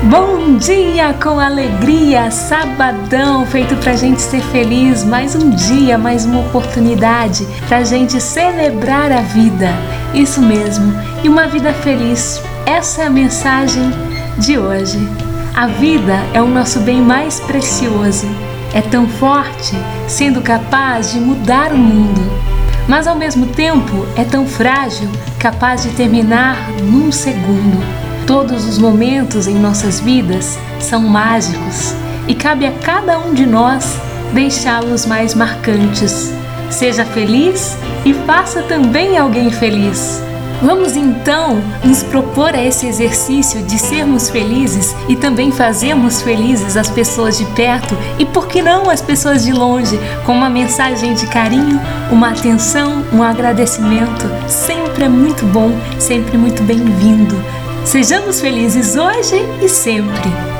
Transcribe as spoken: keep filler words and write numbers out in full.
Bom dia com alegria, sabadão, feito pra gente ser feliz, mais um dia, mais uma oportunidade pra gente celebrar a vida, isso mesmo, e uma vida feliz, essa é a mensagem de hoje. A vida é o nosso bem mais precioso, é tão forte, sendo capaz de mudar o mundo, mas ao mesmo tempo é tão frágil, capaz de terminar num segundo. Todos os momentos em nossas vidas são mágicos e cabe a cada um de nós deixá-los mais marcantes. Seja feliz e faça também alguém feliz. Vamos então nos propor a esse exercício de sermos felizes e também fazermos felizes as pessoas de perto e, por que não, as pessoas de longe, com uma mensagem de carinho, uma atenção, um agradecimento. Sempre é muito bom, sempre muito bem-vindo. Sejamos felizes hoje e sempre!